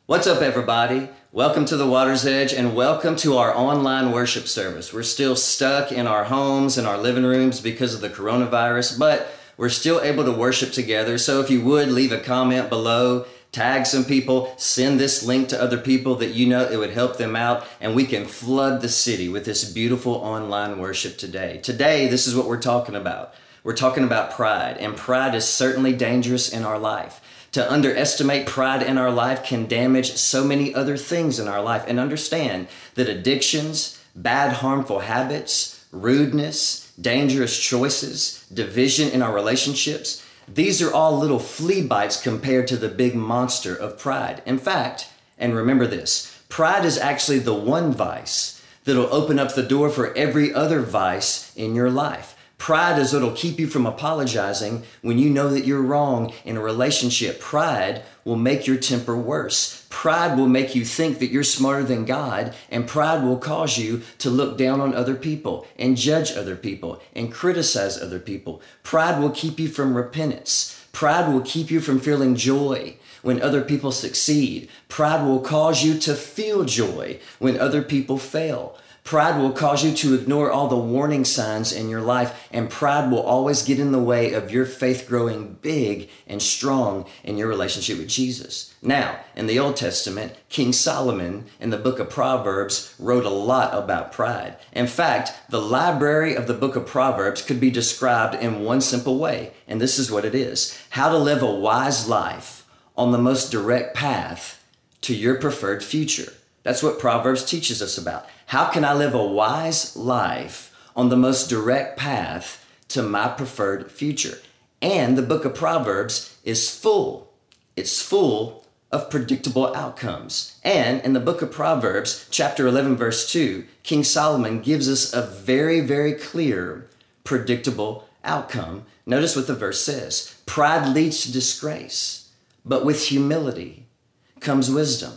What's up, everybody? Welcome to the Water's Edge and welcome to our online worship service. We're still stuck in our homes and our living rooms because of the coronavirus, but we're still able to worship together. So if you would leave a comment below, tag some people, send this link to other people that you know it would help them out, and we can flood the city with this beautiful online worship today. Today, this is what we're talking about. We're talking about pride, and pride is certainly dangerous in our life. To underestimate pride in our life can damage so many other things in our life. And understand that addictions, bad, harmful habits, rudeness, dangerous choices, division in our relationships, these are all little flea bites compared to the big monster of pride. In fact, and remember this, pride is actually the one vice that'll open up the door for every other vice in your life. Pride is what'll keep you from apologizing when you know that you're wrong in a relationship. Pride will make your temper worse. Pride will make you think that you're smarter than God, and pride will cause you to look down on other people and judge other people and criticize other people. Pride will keep you from repentance. Pride will keep you from feeling joy when other people succeed. Pride will cause you to feel joy when other people fail. Pride will cause you to ignore all the warning signs in your life, and pride will always get in the way of your faith growing big and strong in your relationship with Jesus. Now, in the Old Testament, King Solomon in the book of Proverbs wrote a lot about pride. In fact, the library of the book of Proverbs could be described in one simple way, and this is what it is: how to live a wise life on the most direct path to your preferred future. That's what Proverbs teaches us about. How can I live a wise life on the most direct path to my preferred future? And the book of Proverbs is full. It's full of predictable outcomes. And in the book of Proverbs, chapter 11, verse 2, King Solomon gives us a very, very clear, predictable outcome. Notice what the verse says. Pride leads to disgrace, but with humility comes wisdom.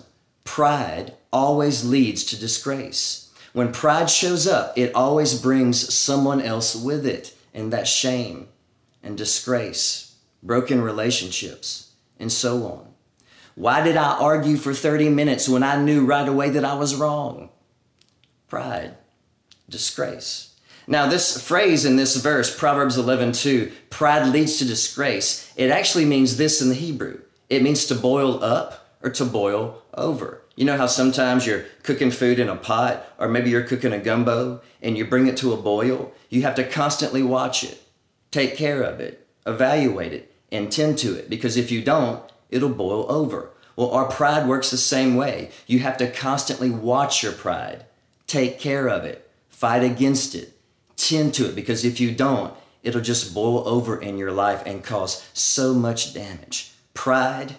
Pride always leads to disgrace. When pride shows up, it always brings someone else with it, and that's shame and disgrace, broken relationships, and so on. Why did I argue for 30 minutes when I knew right away that I was wrong? Pride, disgrace. Now, this phrase in this verse, Proverbs 11:2, pride leads to disgrace, it actually means this in the Hebrew. It means to boil up or to boil over. You know how sometimes you're cooking food in a pot, or maybe you're cooking a gumbo and you bring it to a boil? You have to constantly watch it, take care of it, evaluate it, and tend to it, because if you don't, it'll boil over. Well, our pride works the same way. You have to constantly watch your pride, take care of it, fight against it, tend to it, because if you don't, it'll just boil over in your life and cause so much damage. Pride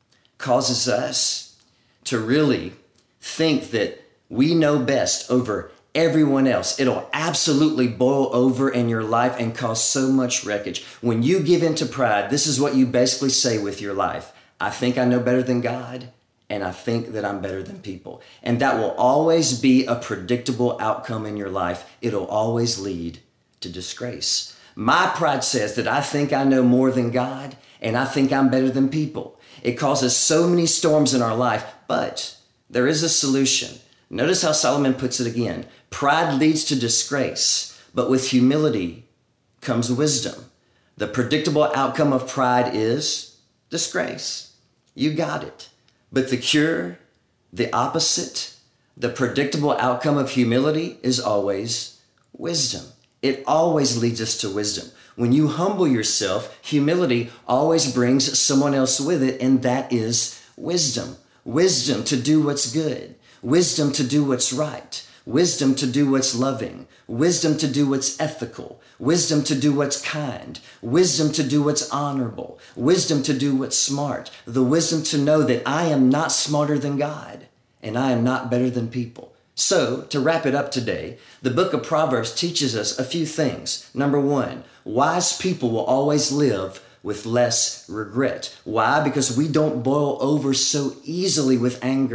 causes us to really think that we know best over everyone else. It'll absolutely boil over in your life and cause so much wreckage. When you give in to pride, this is what you basically say with your life: I think I know better than God, and I think that I'm better than people. And that will always be a predictable outcome in your life. It'll always lead to disgrace. My pride says that I think I know more than God, and I think I'm better than people. It causes so many storms in our life, but there is a solution. Notice how Solomon puts it again. Pride leads to disgrace, but with humility comes wisdom. The predictable outcome of pride is disgrace. You got it. But the cure, the opposite, the predictable outcome of humility is always wisdom. It always leads us to wisdom. When you humble yourself, humility always brings someone else with it, and that is wisdom. Wisdom to do what's good. Wisdom to do what's right. Wisdom to do what's loving. Wisdom to do what's ethical. Wisdom to do what's kind. Wisdom to do what's honorable. Wisdom to do what's smart. The wisdom to know that I am not smarter than God, and I am not better than people. So, to wrap it up today, the book of Proverbs teaches us a few things. Number one, wise people will always live with less regret. Why? Because we don't boil over so easily with anger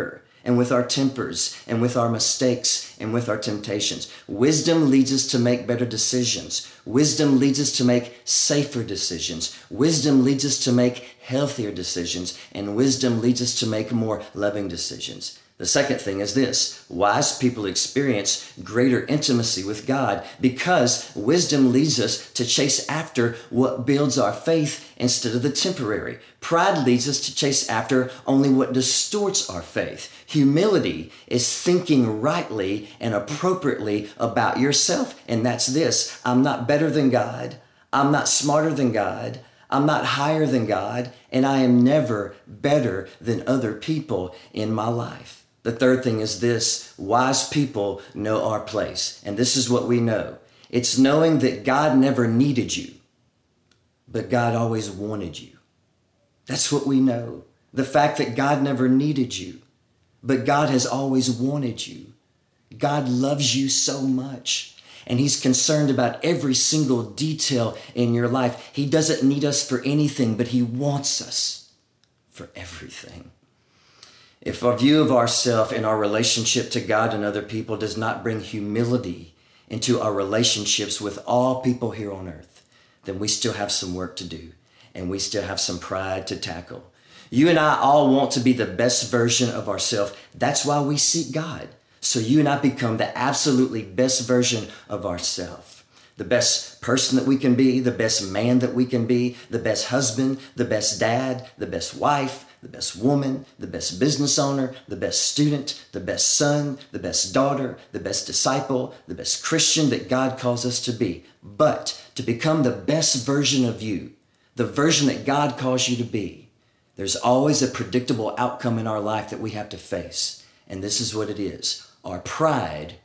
and with our tempers and with our mistakes and with our temptations. Wisdom leads us to make better decisions. Wisdom leads us to make safer decisions. Wisdom leads us to make healthier decisions. And wisdom leads us to make more loving decisions. The second thing is this: wise people experience greater intimacy with God because wisdom leads us to chase after what builds our faith instead of the temporary. Pride leads us to chase after only what distorts our faith. Humility is thinking rightly and appropriately about yourself. And that's this: I'm not better than God. I'm not smarter than God. I'm not higher than God. And I am never better than other people in my life. The third thing is this: wise people know our place. And this is what we know. It's knowing that God never needed you, but God always wanted you. That's what we know. The fact that God never needed you, but God has always wanted you. God loves you so much, and He's concerned about every single detail in your life. He doesn't need us for anything, but He wants us for everything. If our view of ourselves and our relationship to God and other people does not bring humility into our relationships with all people here on earth, then we still have some work to do, and we still have some pride to tackle. You and I all want to be the best version of ourselves. That's why we seek God. So you and I become the absolutely best version of ourselves. The best person that we can be, the best man that we can be, the best husband, the best dad, the best wife, the best woman, the best business owner, the best student, the best son, the best daughter, the best disciple, the best Christian that God calls us to be. But to become the best version of you, the version that God calls you to be, there's always a predictable outcome in our life that we have to face. And this is what it is. Our pride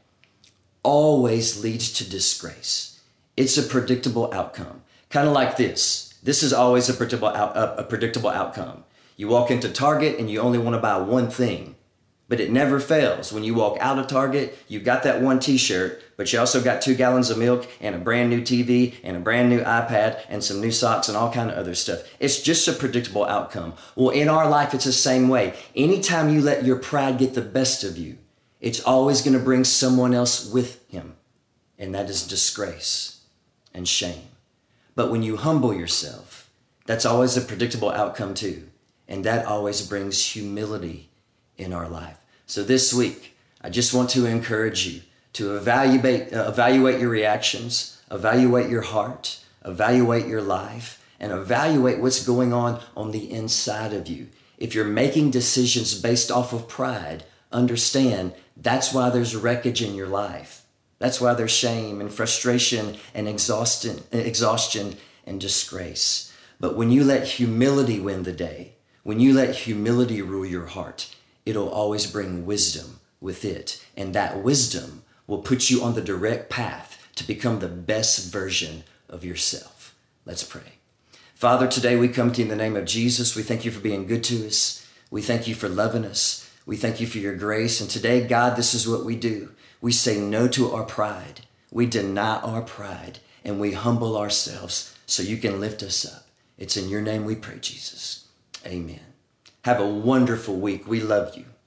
always leads to disgrace. It's a predictable outcome. Kind of like this. This is always a predictable outcome. You walk into Target and you only want to buy one thing, but it never fails. When you walk out of Target, you've got that one t-shirt, but you also got 2 gallons of milk and a brand new TV and a brand new iPad and some new socks and all kind of other stuff. It's just a predictable outcome. Well, in our life, it's the same way. Anytime you let your pride get the best of you, it's always going to bring someone else with him, and that is disgrace and shame. But when you humble yourself, that's always a predictable outcome too. And that always brings humility in our life. So this week, I just want to encourage you to evaluate your reactions, evaluate your heart, evaluate your life, and evaluate what's going on the inside of you. If you're making decisions based off of pride, understand that's why there's wreckage in your life. That's why there's shame and frustration and exhaustion and disgrace. But when you let humility win the day, when you let humility rule your heart, it'll always bring wisdom with it. And that wisdom will put you on the direct path to become the best version of yourself. Let's pray. Father, today we come to you in the name of Jesus. We thank you for being good to us. We thank you for loving us. We thank you for your grace. And today, God, this is what we do. We say no to our pride. We deny our pride and we humble ourselves so you can lift us up. It's in your name we pray, Jesus. Amen. Have a wonderful week. We love you.